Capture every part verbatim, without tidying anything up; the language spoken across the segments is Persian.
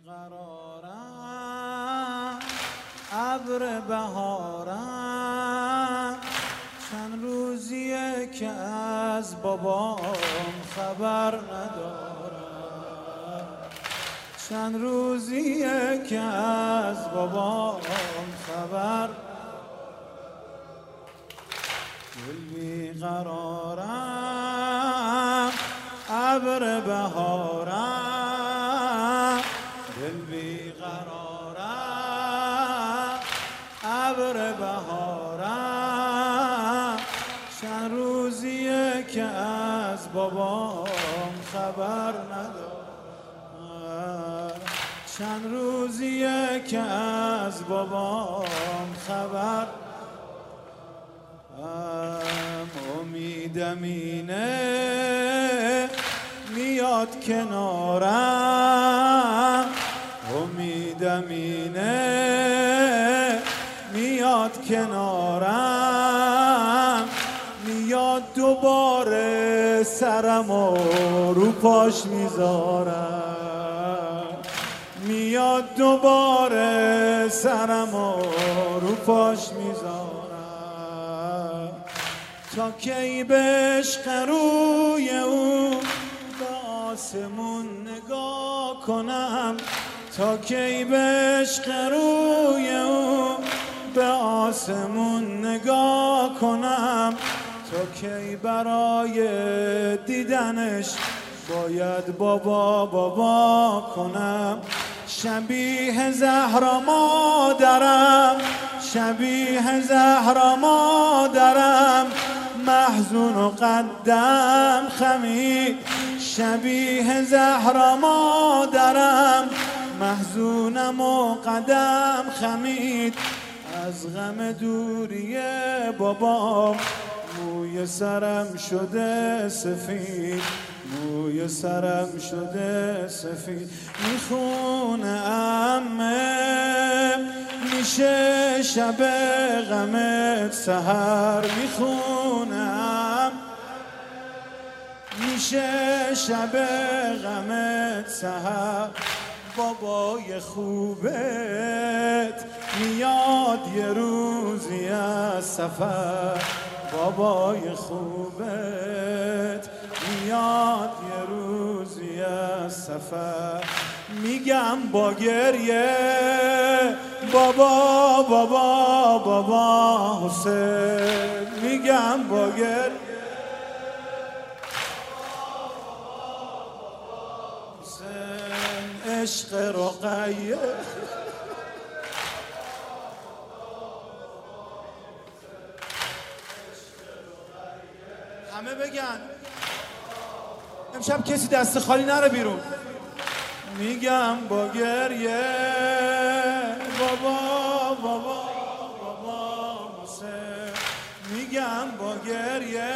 بیقرارم ابر بهارم چند روزیه که از بابام خبر ندارم چند روزیه که از بابام خبر دل بیقرارم ابر بهارم دل بیقرارم ابر بهارم چند روزیه که از بابام خبر ندارم چند روزیه که از بابام خبر امیدم اینه میاد کنارم امیدم اینه میاد کنارم میاد دوباره سرمو رو پاش میذارم میاد دوباره سرمو رو پاش میذارم تا کی به عشق روی او به آسمون نگاه کنم تا کی به عشق روی او به آسمون نگاه کنم تا کی برای دیدنش باید بابا بابا کنم شبیه زهرا مادرم شبیه زهرا مادرم محزون و قدم خمید شبیه زهرا مادرم محزونم و قدم خمید از غم دوری بابام موی سرم شده سفید موی سرم شده سفید میخونه عمه میشه شب غمت سحر میخونم میشه شب غمت سحر بابای خوبت میاد یه روزی از سفر بابای خوبت میاد یه روزی از سفر میگم با گریه بابا بابا بابا حسین میگم با گریه حسین عشق رقیه همه بگن امشب کسی دست خالی نره بیرون میگم با گریه بابا بابا بابا حسین میگم با گریه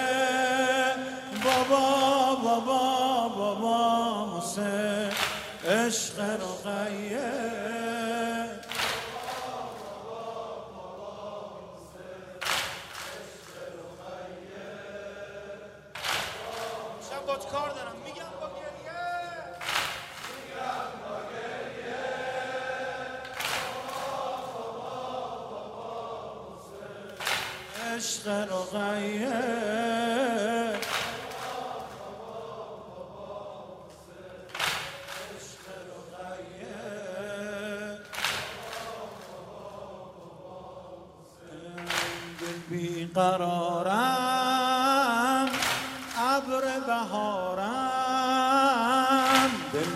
بابا بابا بابا حسین عشق رقیه شب با کار دارم میگم با گریه میگم با گریه عشق رقیه بیقرارم ابر بهارم دل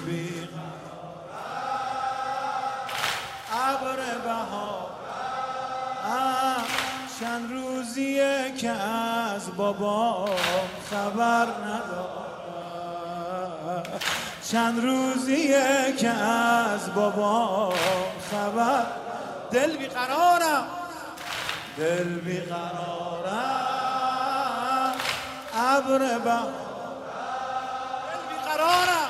بیقرارم ابر بهارم چند روزیه که از بابام خبر ندارم چند روزیه که از بابام خبر دل بیقرارم دل بیقرارم ابر بهارم دل بیقرارم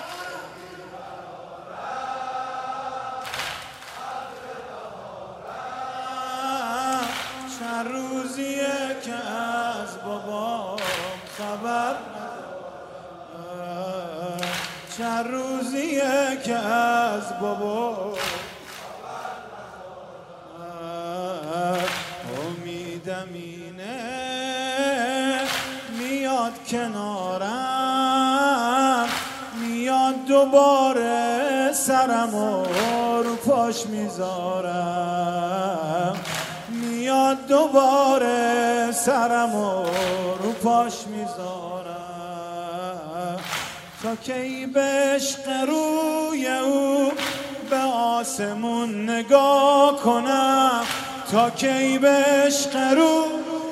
چند روزیه که از بابام خبر ندارم چند روزیه که از بابا امیدم اینه میاد کنارم، میاد دوباره سرمو رو پاش میذارم، میاد دوباره سرمو رو پاش میذارم، تا کی به عشق روی او به آسمون نگاه کنم، تا کی به عشق رو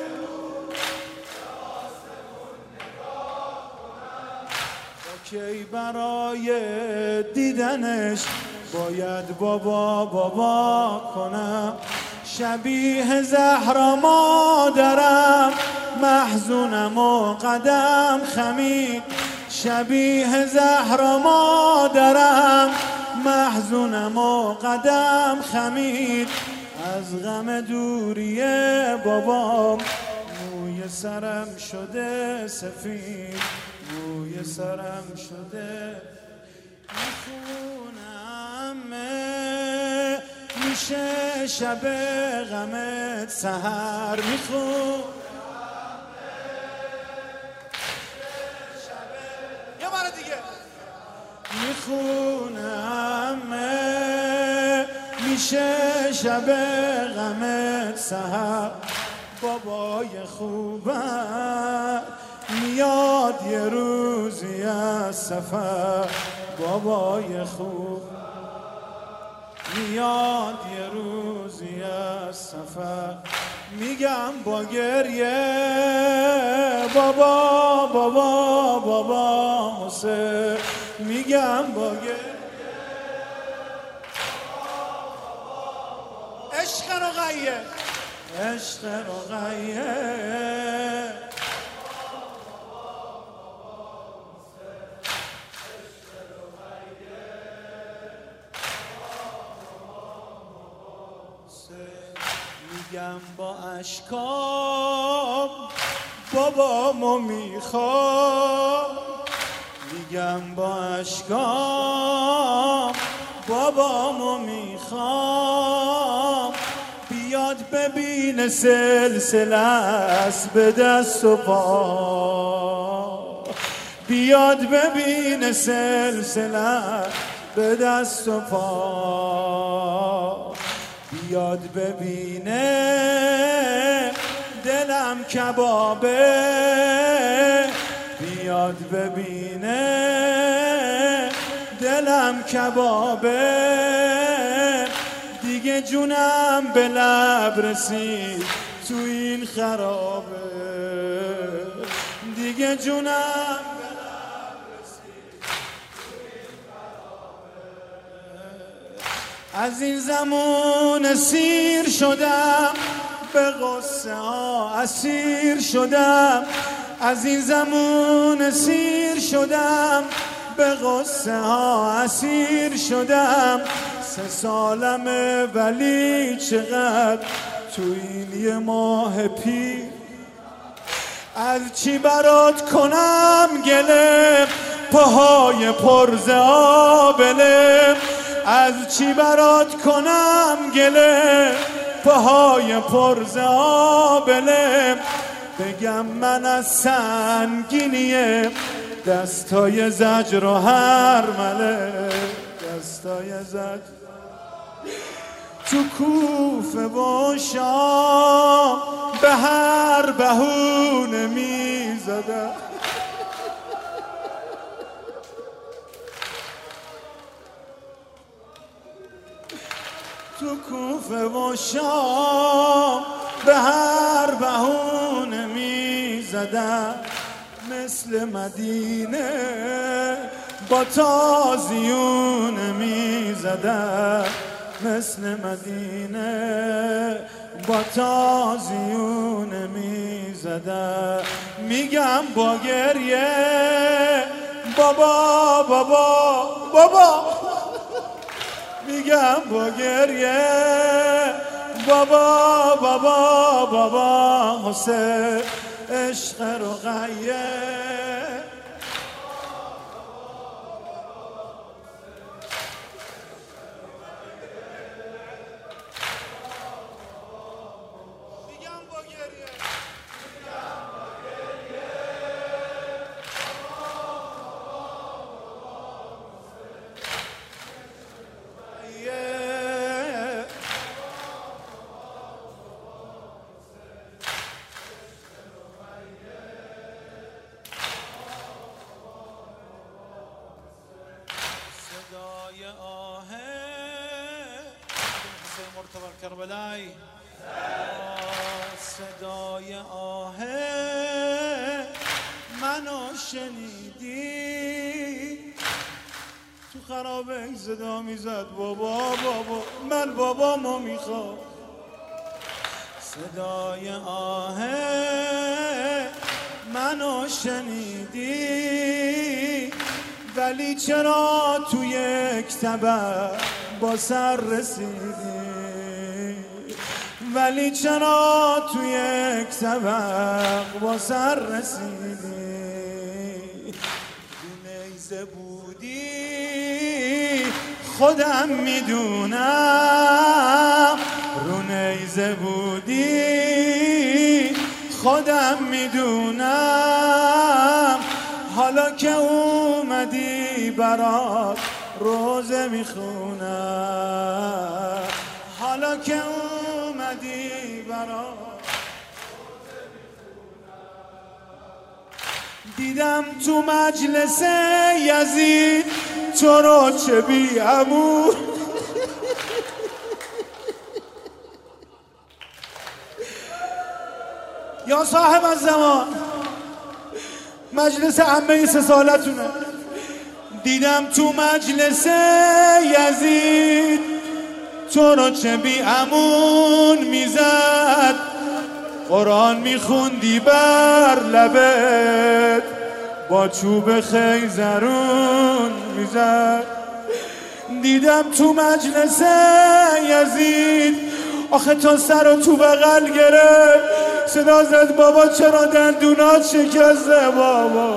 تا کی برای دیدنش باید بابا بابا کنم. شبیه زهرا مادرم محزونم و قدم خمید، شبیه زهرا مادرم محزونم و قدم خمید، از غم دوری بابام موی سرم شده سفید، موی سرم شده. میخونم میشه شب غمت سحر، میخونم یه بار دیگه میخونم میشه شب غمت سحر، بابای خوبم میاد یه روزی از سفر، بابای خوب میاد یه روزی از سفر. میگم با گریه بابا بابا بابا حسین، میگم با گریه عشق رقیه عشق رقیه میگم با اشکام بابامو میخوام، میگم با اشکام بابامو میخوام، بیاد ببین سلسله است به دست و پا، بیاد ببین سلسله به دست و پا، بیاد ببینه دلم کبابه، بیاد ببینه دلم کبابه، دیگه جونم به لب رسید تو این خرابه، دیگه جونم از این زمان سیر شدم، به غصه ها اسیر شدم، از این زمان سیر شدم، به غصه ها اسیر شدم. سه سالمه ولی چقدر تو این یه ماه پیر، از چی برات کنم گله پاهای پرز آبله، از چی برات کنم گله پاهای پرز آبله، بگم من از سنگینی دستای زجر و هرمله، دستای زجر تو کوفه و شام به هر بهونه میزدم، تو کوفه و شام به هر بهونه میزدم، مثل مدینه با تازیونه میزدم، مثل مدینه با تازیونه میزدم. میگم با گریه بابا بابا بابا، میگم با گریه بابا بابا بابا حسین، عشق رقیه آه حسین مرتضی کربلایی صدای آه منو شنیدی تو خرابه صدا میزد بابا بابا من بابامو میخوام صدای آه منو شنیدی ولی چرا تو یک طبق با سر رسیدی ولی چرا تو یک طبق با سر رسیدی نیزه بودی خودم میدونم رو نیزه بودی خودم میدونم حالا که اومدی برات روزه میخونم حالا که اومدی برات دیدم تو مجلس یزید تو رو چه بی امور یا صاحب الزمان مجلس عمه سه سالتونه دیدم تو مجلس یزید تو رو چه بی امون میزد قرآن میخوندی بر لبت با چوب خیزرون میزد دیدم تو مجلس یزید آخه تا سر رو تو بغل گرفت صدا زد بابا چرا دندونات شکسته بابا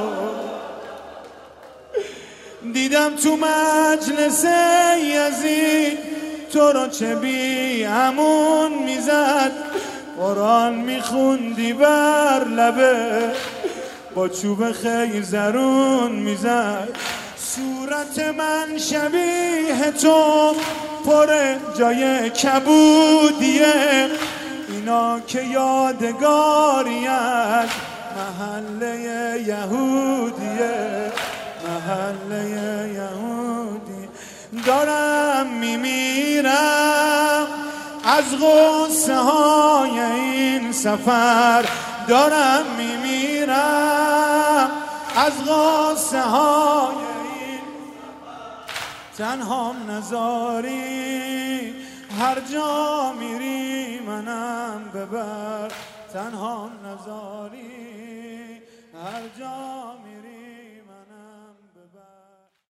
دیدم تو مجلس یزید تو رو چه بی همون میزد قرآن میخوندی بر لبه با چوب خیزرون میزد صورت من شبیه تو پر جای کبودیه اینا که یادگاریت محله یهودیه محله یهودی دارم میمیرم از غصه های این سفر دارم میمیرم از غصه های این تنهام نذاری هر جا میری منم ببر تنهام نذاری هر جا میری